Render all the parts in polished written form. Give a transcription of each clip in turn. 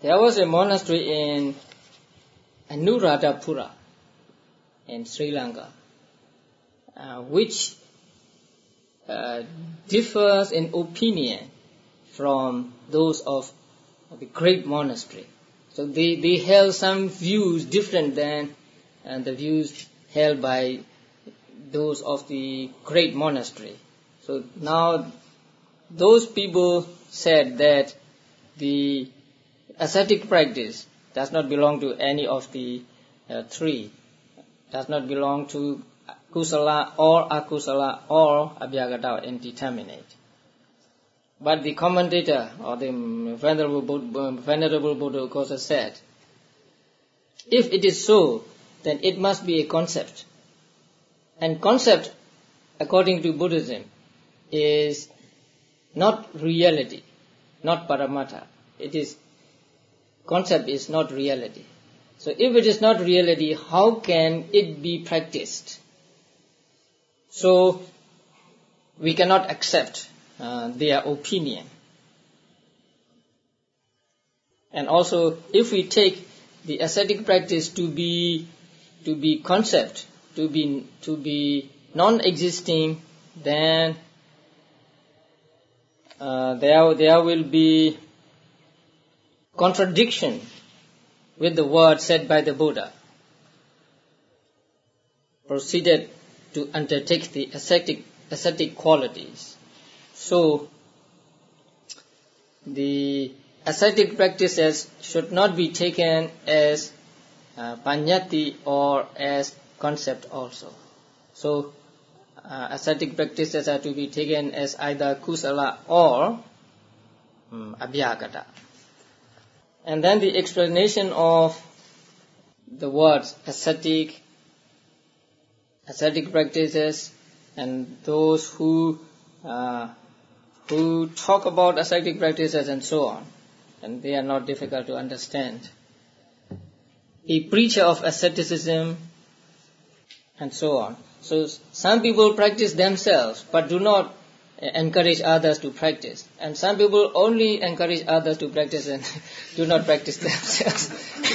There was a monastery in Anuradhapura in Sri Lanka, which differs in opinion from those of the great monastery. So they held some views different than the views held by those of the great monastery. So now those people said that the ascetic practice does not belong to any of the three, does not belong to kusala or akusala or abhyagata or indeterminate. But the commentator or the Venerable Buddha Ghosa said, if it is so, then it must be a concept. And concept, according to Buddhism, is not reality, not paramatha. Concept is not reality. So if it is not reality, how can it be practiced? So we cannot accept their opinion. And also, if we take the ascetic practice to be concept, to be non-existing, then there will be contradiction with the word said by the Buddha. Proceeded to undertake the ascetic qualities. So the ascetic practices should not be taken as paññatti or as concept also. So ascetic practices are to be taken as either kusala or abhyagata. And then the explanation of the words ascetic practices, and those who talk about ascetic practices and so on, and they are not difficult to understand. A preacher of asceticism and so on. So some people practice themselves but do not encourage others to practice, and some people only encourage others to practice and do not practice themselves.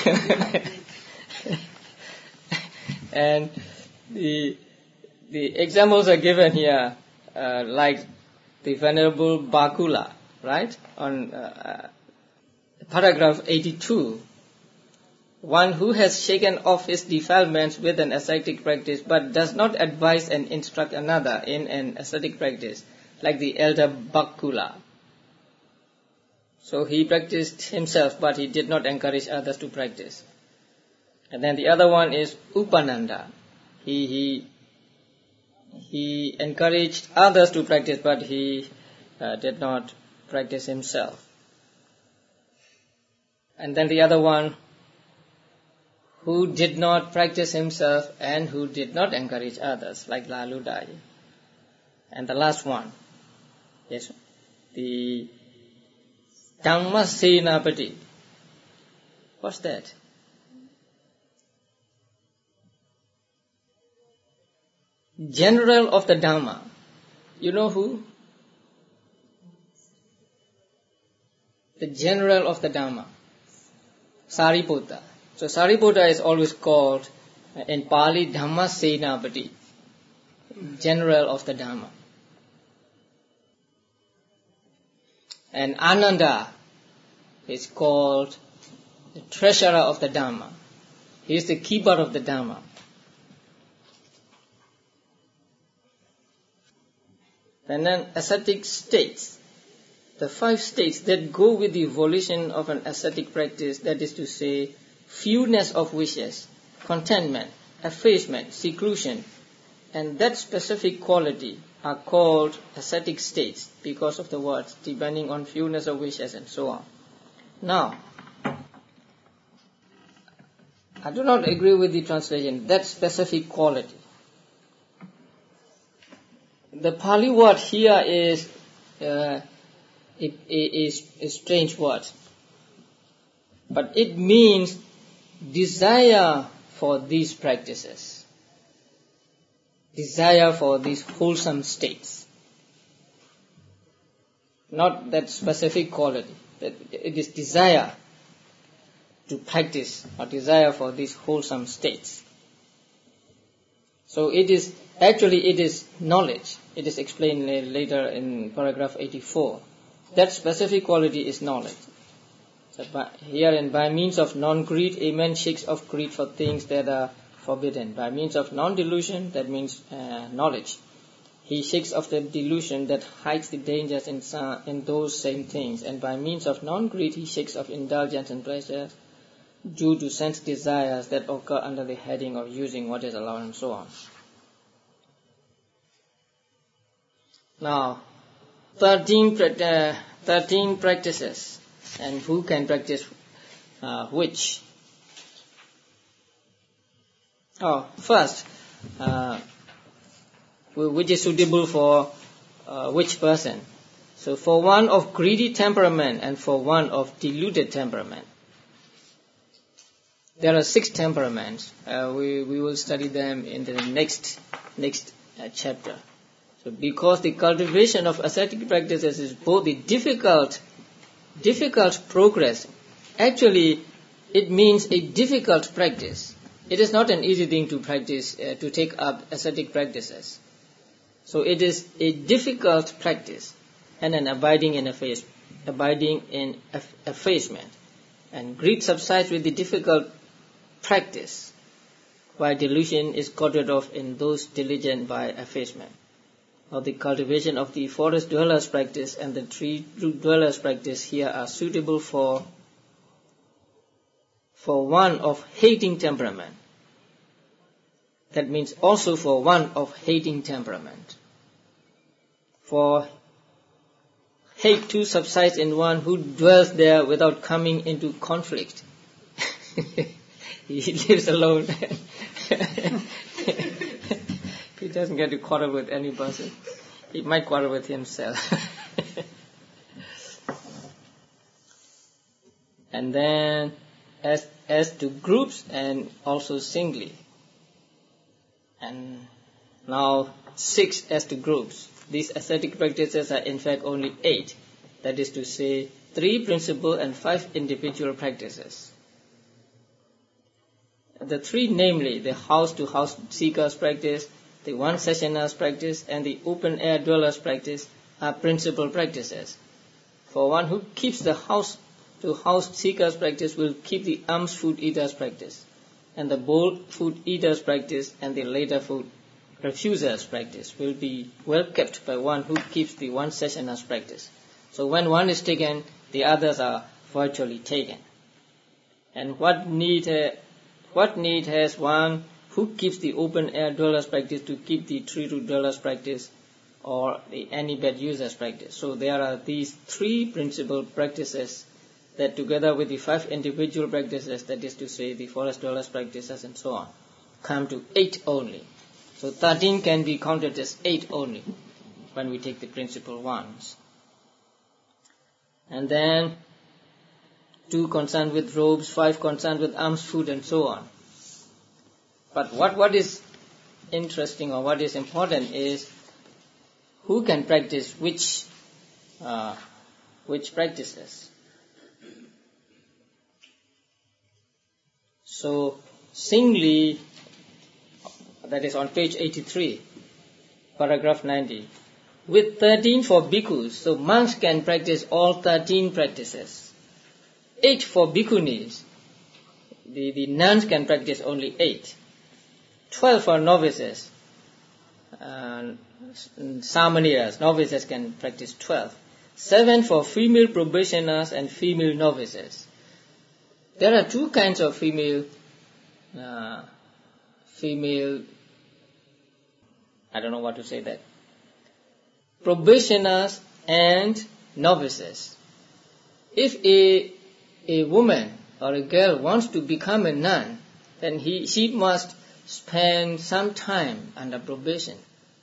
And the examples are given here, like the Venerable Bakula, right? On paragraph 82. One who has shaken off his defilements with an ascetic practice but does not advise and instruct another in an ascetic practice, like the elder Bakula. So he practiced himself, but he did not encourage others to practice. And then the other one is Upananda. He encouraged others to practice, but he did not practice himself. And then the other one, who did not practice himself and who did not encourage others, like Laludai. And the last one is the Dhammasenapati. What's that? General of the Dhamma. You know who? The general of the Dhamma. Sariputta. So Sariputta is always called in Pali Dhammasenapati, general of the Dhamma. And Ananda is called the treasurer of the Dhamma. He is the keeper of the Dhamma. And then ascetic states. The 5 states that go with the volition of an ascetic practice, that is to say, fewness of wishes, contentment, effacement, seclusion, and that specific quality are called ascetic states because of the words, depending on fewness of wishes and so on. Now, I do not agree with the translation, that specific quality. The Pali word here is a strange word, but it means desire for these practices, desire for these wholesome states, not that specific quality. That it is desire practice or desire for these wholesome states. So it is knowledge. It is explained later in paragraph 84. That specific quality is knowledge. So by means of non-greed, a man shakes off greed for things that are forbidden. By means of non-delusion, that means knowledge, he shakes off the delusion that hides the dangers in those same things. And by means of non-greed, he shakes off indulgence and pleasure due to sense desires that occur under the heading of using what is allowed and so on. Now, 13 practices, and who can practice which? First, which is suitable for which person? So for one of greedy temperament and for one of deluded temperament. There are 6 temperaments. We will study them in the next chapter. So because the cultivation of ascetic practices is both a difficult progress, actually it means a difficult practice. It is not an easy thing to practice, to take up ascetic practices. So it is a difficult practice and an abiding in effacement. And greed subsides with the difficult practice, while delusion is got rid of in those diligent by effacement. Now the cultivation of the forest dwellers practice and the tree dwellers practice here are suitable for one of hating temperament. That means also for one of hating temperament. For hate too subsides in one who dwells there without coming into conflict. He lives alone. He doesn't get to quarrel with any person. He might quarrel with himself. And then as to groups and also singly. And now 6 as to groups. These ascetic practices are in fact only 8. That is to say, 3 principal and 5 individual practices. The 3, namely, the house-to-house seekers practice, the one-sessioners practice, and the open-air dwellers practice are principal practices. For one who keeps the house-to-house seekers practice will keep the alms food eaters practice, and the bowl food eaters practice and the later food refusers practice will be well kept by one who keeps the one-sessioners practice. So when one is taken, the others are virtually taken. And what need has one who keeps the open-air dwellers practice to keep the tree-root dwellers practice or the any bed users practice? So there are these 3 principal practices that together with the 5 individual practices, that is to say the forest dwellers practices and so on, come to 8 only. So 13 can be counted as 8 only when we take the principal ones. And then 2 concerned with robes, 5 concerned with alms food and so on. But what is interesting or what is important is who can practice which practices. So singly, that is on page 83, paragraph 90, with 13 for bhikkhus, so monks can practice all 13 practices. 8 for bhikkhunis, the nuns can practice only 8. 12 for novices, samaniras, novices can practice 12. 7 for female probationers and female novices. There are 2 kinds of female, I don't know what to say that, probationers and novices. If a woman or a girl wants to become a nun, then she must spend some time under probation,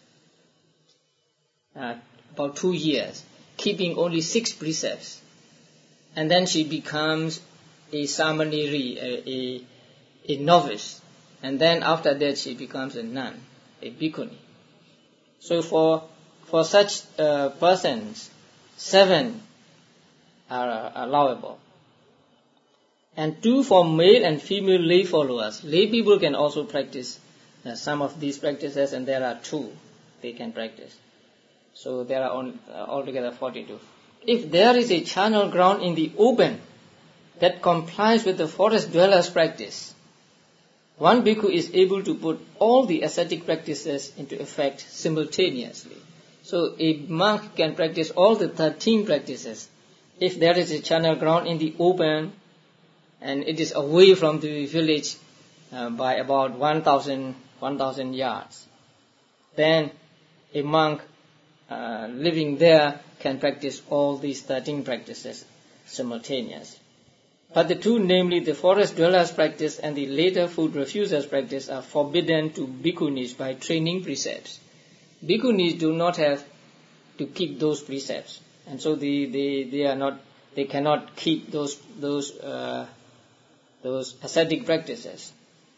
about 2 years, keeping only 6 precepts, and then she becomes a samaniri, a novice, and then after that she becomes a nun, a bhikkhuni. So for such persons, 7 are allowable. And 2 for male and female lay followers. Lay people can also practice some of these practices, and there are 2 they can practice. So there are altogether 42. If there is a charnel ground in the open that complies with the forest dwellers' practice, one bhikkhu is able to put all the ascetic practices into effect simultaneously. So a monk can practice all the 13 practices. If there is a charnel ground in the open and it is away from the village by about 1,000 yards, then a monk living there can practice all these 13 practices simultaneously. But the 2, namely the forest dwellers' practice and the later food refusers' practice, are forbidden to bhikkhunis by training precepts. Bhikkhunis do not have to keep those precepts, and so they cannot keep those ascetic practices.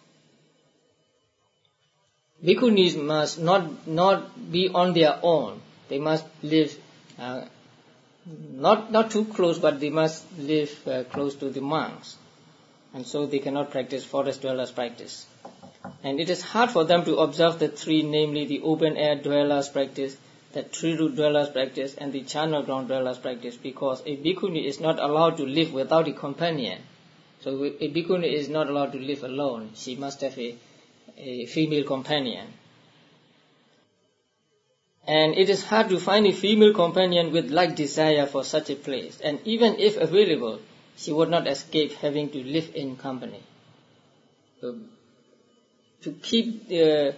Bhikkhunis must not be on their own. They must live not too close, but they must live close to the monks, and so they cannot practice forest dwellers' practice. And it is hard for them to observe the 3, namely the open air dwellers' practice, the tree root dwellers' practice, and the charnel ground dwellers' practice, because a bhikkhuni is not allowed to live without a companion. So a bhikkhuni is not allowed to live alone. She must have a female companion. And it is hard to find a female companion with like desire for such a place. And even if available, she would not escape having to live in company. So, to keep the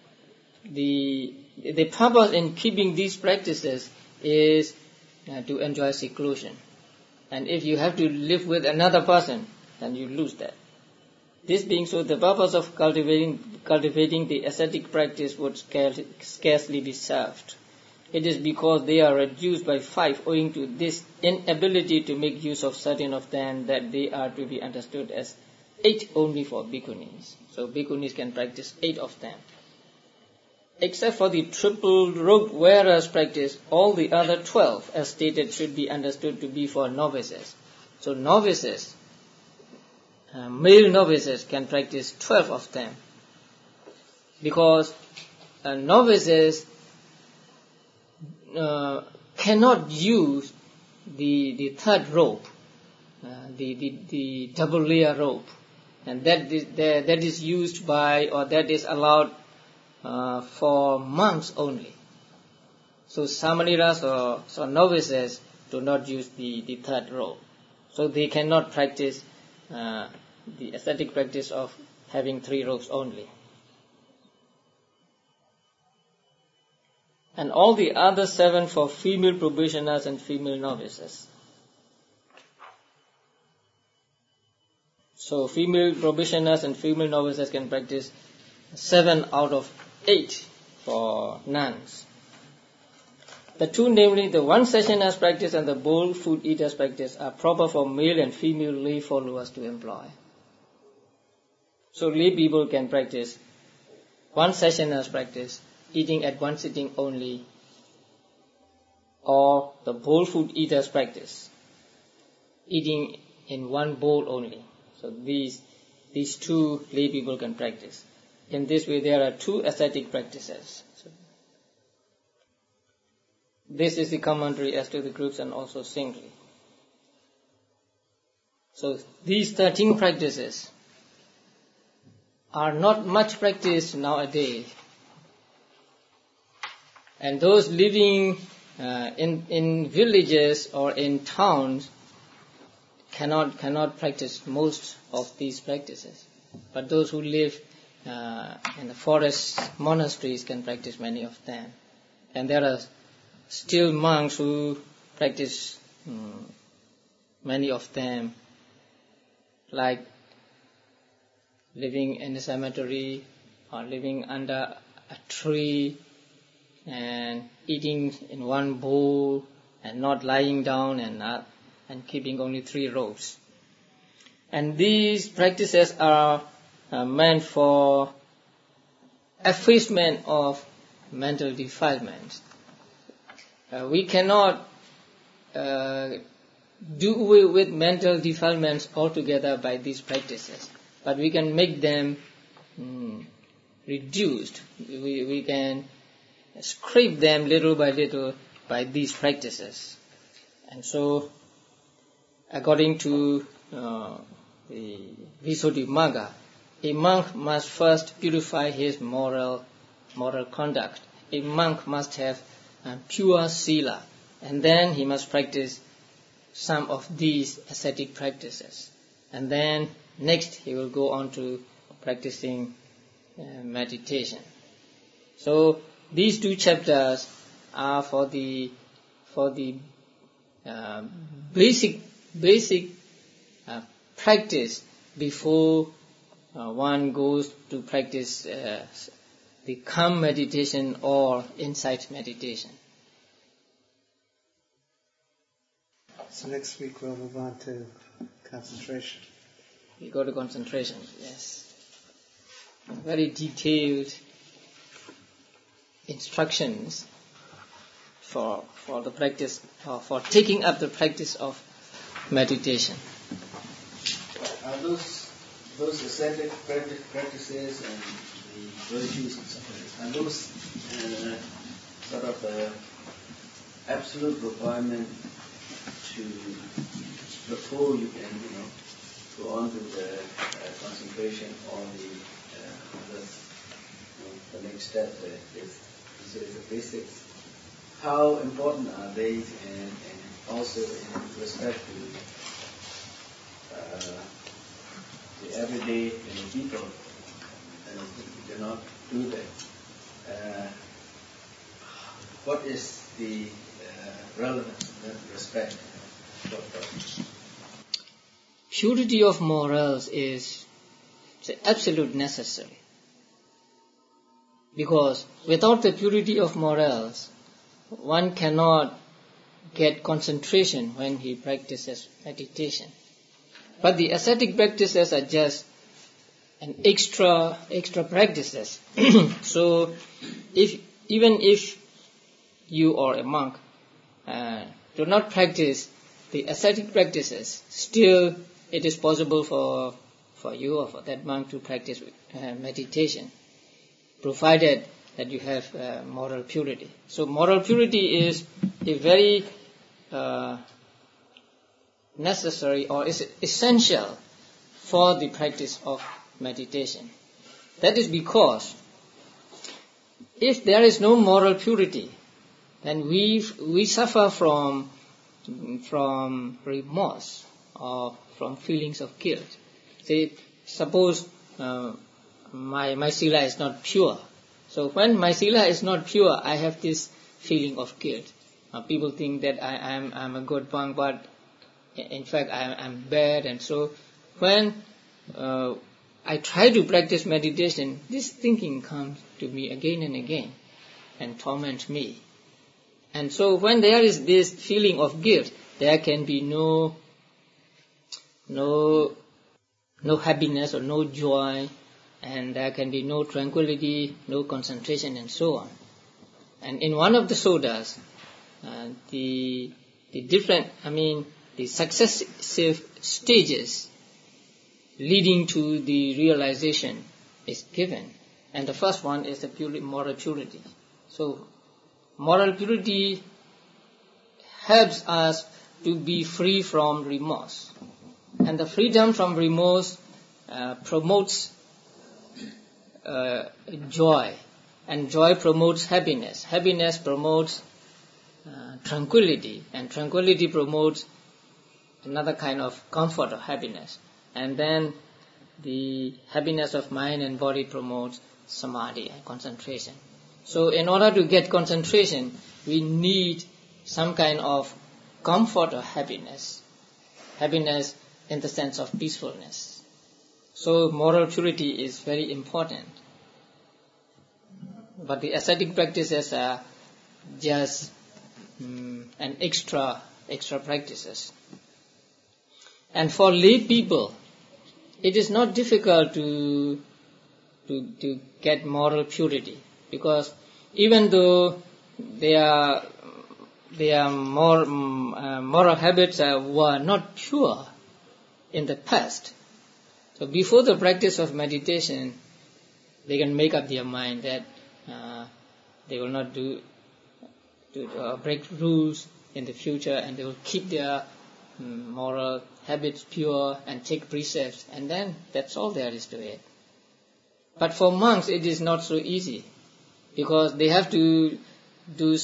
purpose in keeping these practices is to enjoy seclusion. And if you have to live with another person, then you lose that. This being so, the purpose of cultivating the ascetic practice would scarcely be served. It is because they are reduced by 5 owing to this inability to make use of certain of them that they are to be understood as 8 only for bhikkhunis. So bhikkhunis can practice 8 of them. Except for the triple robe wearers' practice, all the other 12, as stated, should be understood to be for novices. So novices, male novices, can practice 12 of them, because novices cannot use the 3rd rope, the double layer rope, and that is used by, or that is allowed for monks only. So samaniras or novices do not use the 3rd rope, so they cannot practice the ascetic practice of having 3 ropes only. And all the other 7 for female probationers and female novices. So female probationers and female novices can practice 7 out of 8 for nuns. The 2, namely the one sessioner's practice and the bowl food eater's practice, are proper for male and female lay followers to employ. So lay people can practice one sessioner's practice, eating at one sitting only, or the bowl food eater's practice, eating in one bowl only. So these 2 lay people can practice. In this way, there are 2 ascetic practices. So this is the commentary as to the groups and also singly. So these 13 practices are not much practiced nowadays. And those living in villages or in towns cannot practice most of these practices. But those who live in the forest monasteries can practice many of them. And there are still monks who practice many of them, like living in a cemetery or living under a tree and eating in one bowl and not lying down and keeping only 3 ropes. And these practices are meant for effacement of mental defilements. We cannot do away with mental defilements altogether by these practices, but we can make them reduced. We can scrape them little by little by these practices. And so, according to the Visuddhimagga, a monk must first purify his moral conduct. A monk must have pure sila, and then he must practice some of these ascetic practices. And then next he will go on to practicing meditation. So these two chapters are for the basic practice before one goes to practice the calm meditation or insight meditation. So next week we'll move on to concentration. We go to concentration, yes. Very detailed instructions for the practice, for taking up the practice of meditation. Are those ascetic practices and the virtues and stuff, are those sort of absolute requirement to before you can, go on to the concentration or the next step is the basics? How important are they, and also in respect to the everyday people who cannot do that? What is the relevance in that respect? Purity of morals is absolute necessary. Because without the purity of morals, one cannot get concentration when he practices meditation. But the ascetic practices are just an extra practices. So even if you are a monk, do not practice the ascetic practices, still it is possible for you or for that monk to practice meditation, provided that you have moral purity. So moral purity is a very necessary or is essential for the practice of meditation. That is because if there is no moral purity, then we suffer from remorse or from feelings of guilt. Say, suppose my sila is not pure. So when my sila is not pure, I have this feeling of guilt. People think that I'm a good monk, but in fact I'm bad. And so when I try to practice meditation, this thinking comes to me again and again and torments me. And so when there is this feeling of guilt, there can be no happiness or no joy, and there can be no tranquility, no concentration, and so on. And in one of the suttas, the successive stages leading to the realization is given. And the first one is the moral purity. So moral purity helps us to be free from remorse. And the freedom from remorse promotes joy. And joy promotes happiness. Happiness promotes tranquility. And tranquility promotes another kind of comfort or happiness. And then the happiness of mind and body promotes samadhi and concentration. So in order to get concentration, we need some kind of comfort or happiness. Happiness in the sense of peacefulness. So moral purity is very important. But the ascetic practices are just an extra practices. And for lay people, it is not difficult to get moral purity, because even though they are their moral habits were not pure in the past. So before the practice of meditation, they can make up their mind that they will not break rules in the future, and they will keep their moral habits pure and take precepts, and then that's all there is to it. But for monks it is not so easy, because they have to do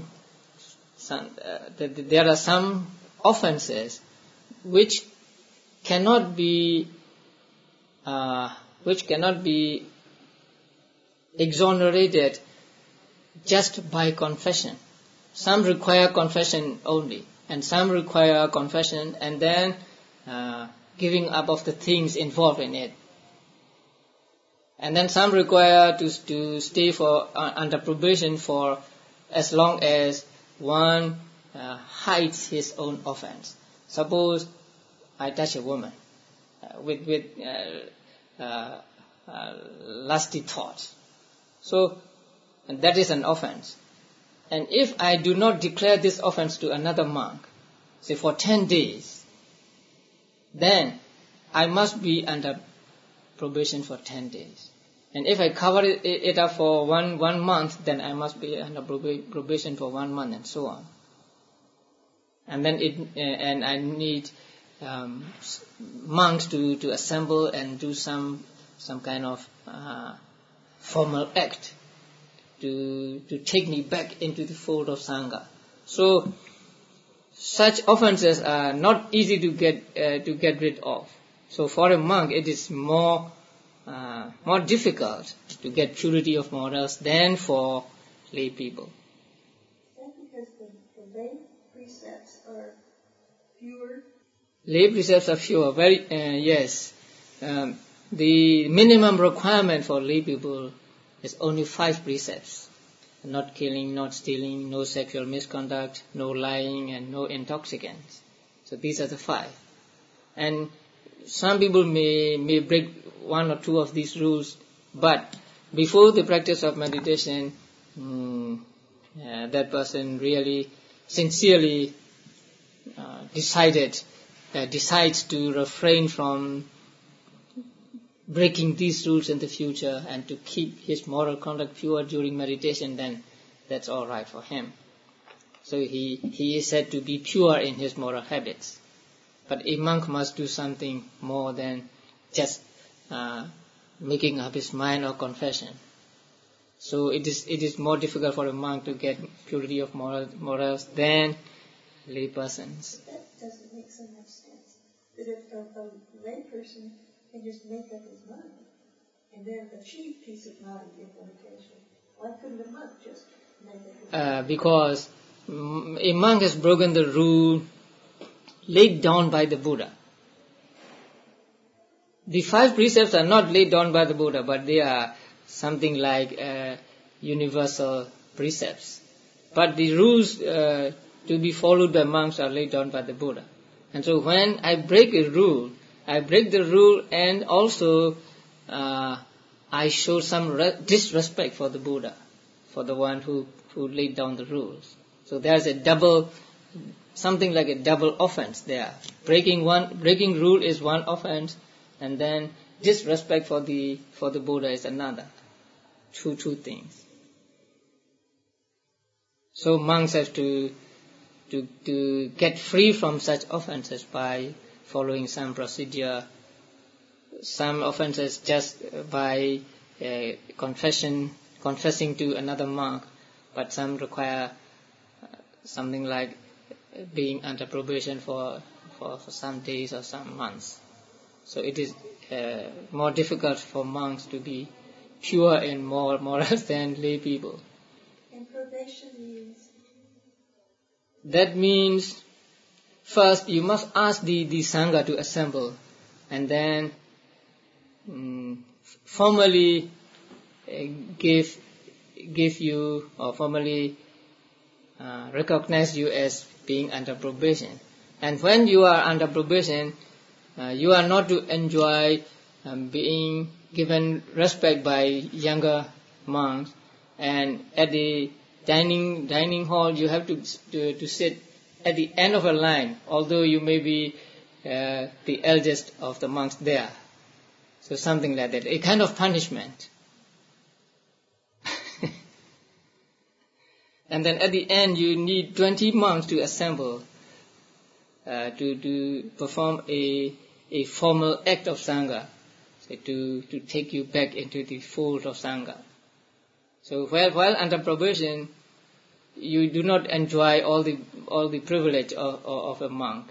there are some offenses which cannot be exonerated just by confession. Some require confession only, and some require confession and then giving up of the things involved in it. And then some require to stay under probation for as long as one hides his own offense. Suppose I touch a woman with lusty thoughts. So, and that is an offense. And if I do not declare this offense to another monk, say for 10 days, then I must be under probation for 10 days. And if I cover it up for one month, then I must be under probation for 1 month, and so on. And then and I need monks to assemble and do some kind of formal act to take me back into the fold of Sangha. So such offenses are not easy to get rid of. So for a monk, it is more difficult to get purity of morals than for lay people. Is that because the lay precepts are fewer? Lay precepts are fewer. Yes. The minimum requirement for lay people is only 5 precepts: not killing, not stealing, no sexual misconduct, no lying, and no intoxicants. So these are the 5. And some people may break 1 or 2 of these rules, but before the practice of meditation, that person really sincerely decides to refrain from breaking these rules in the future and to keep his moral conduct pure during meditation, then that's all right for him. So he is said to be pure in his moral habits. But a monk must do something more than just making up his mind or confession. So it is more difficult for a monk to get purity of morals than lay persons. That doesn't make so much sense. That if a lay person can just make up his mind and then achieve peace of mind in meditation, why couldn't a monk just make up his mind? Because a monk has broken the rule laid down by the Buddha. The 5 precepts are not laid down by the Buddha, but they are something like universal precepts. But the rules to be followed by monks are laid down by the Buddha. And so when I break a rule, I break the rule, and also I show some disrespect for the Buddha, for the one who laid down the rules. So there's something like a double offense there. Breaking rule is one offense, and then disrespect for the Buddha is another. Two things. So monks have to get free from such offenses by following some procedure. Some offenses just by confessing to another monk, but some require something like being under probation for some days or some months. So it is more difficult for monks to be pure in morals than lay people. And probation means? That means first you must ask the Sangha to assemble, and then formally give you or formally recognize you as being under probation. And when you are under probation, you are not to enjoy being given respect by younger monks, and at the dining hall, you have to sit at the end of a line, although you may be the eldest of the monks there. So something like that, a kind of punishment. And then at the end, you need 20 monks to assemble to perform a formal act of Sangha, so to take you back into the fold of Sangha. So while under probation, you do not enjoy all the privilege of a monk,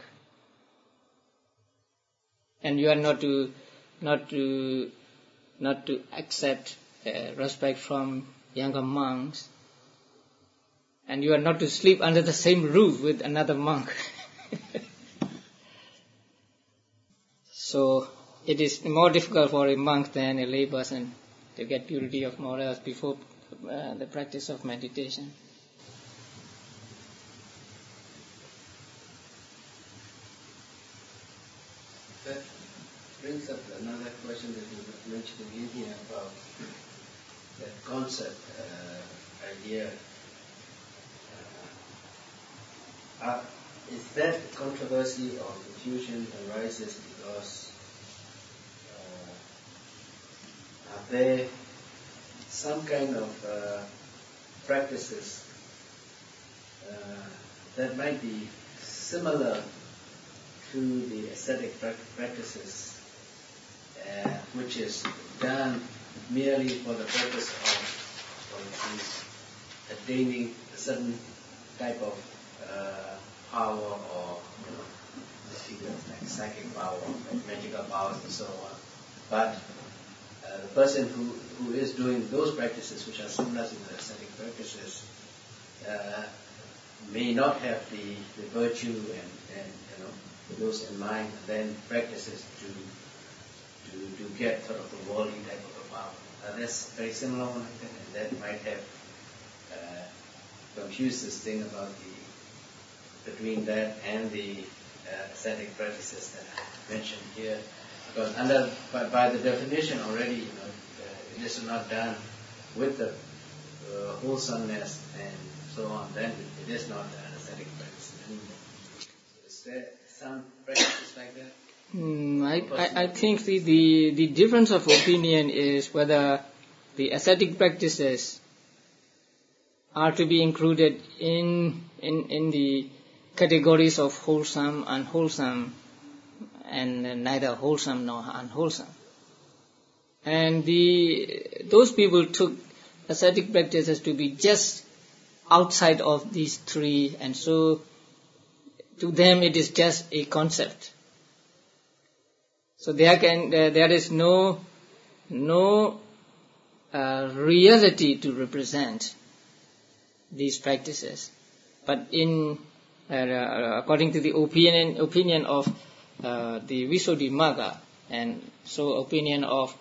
and you are not to accept respect from younger monks, and you are not to sleep under the same roof with another monk. So it is more difficult for a monk than a lay person to get purity of morals before the practice of meditation. That brings up another question that you were mentioning in here about that concept, idea. Is that controversy or confusion arises because are there some kind of practices that might be similar to the ascetic practices, which is done merely for the purpose of, for instance, attaining a certain type of power, or like psychic power, like magical powers and so on. But the person who is doing those practices, which are similar to the ascetic practices, may not have the virtue and those in mind, and then practices to get sort of the worldly type of a power. That's very similar one like that, and that might have confused this thing about between that and the ascetic practices that I mentioned here, because by the definition already, it is not done with the wholesomeness and so on. Then it is not an ascetic practice anymore. So is there some practices like that? I think the difference of opinion is whether the ascetic practices are to be included in the categories of wholesome, unwholesome, and neither wholesome nor unwholesome. And those people took ascetic practices to be just outside of these three, and so to them it is just a concept. So there is no reality to represent these practices. But according to the opinion of the Visuddhimagga, and so opinion of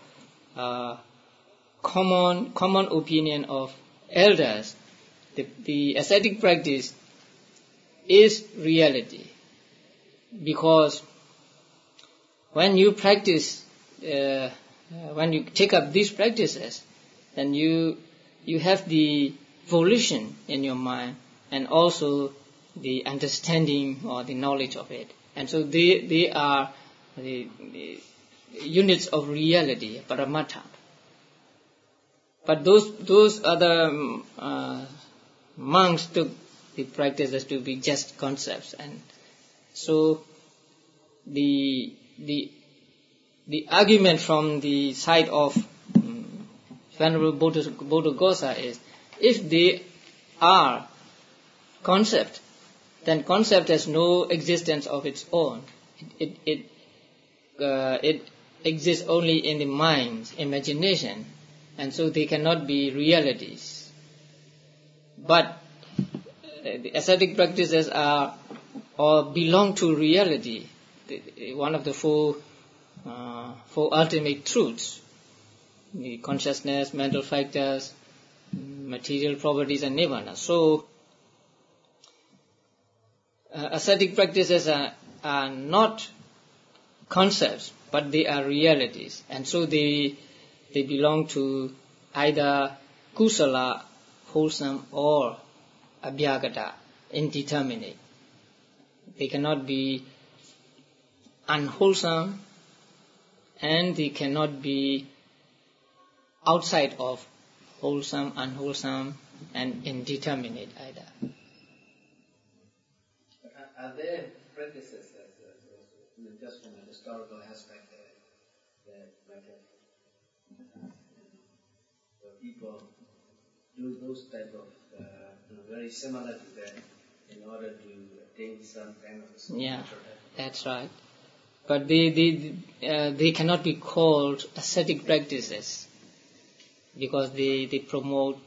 common opinion of elders, the ascetic practice is reality, because when you practice, when you take up these practices, then you have the volition in your mind and also the understanding or the knowledge of it, and so they are the units of reality, paramattha. But those other monks took the practices to be just concepts, and so the argument from the side of Venerable Buddhaghosa is, if they are concept, then concept has no existence of its own. It exists only in the mind's imagination, and so they cannot be realities. But the ascetic practices are or belong to reality, one of the four ultimate truths: the consciousness, mental factors, material properties, and nirvana. So ascetic practices are not concepts, but they are realities, and so they belong to either kusala wholesome or abhyagata, indeterminate. They cannot be unwholesome, and they cannot be outside of wholesome, unwholesome, and indeterminate either. Are there practices just from a historical aspect that might have people do those type of very similar to that in order to attain some kind of spiritual Yeah, health? that's right. But they cannot be called ascetic practices because they promote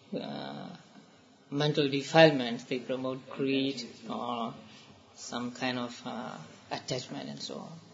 mental defilement, they promote greed or some kind of attachment and so on.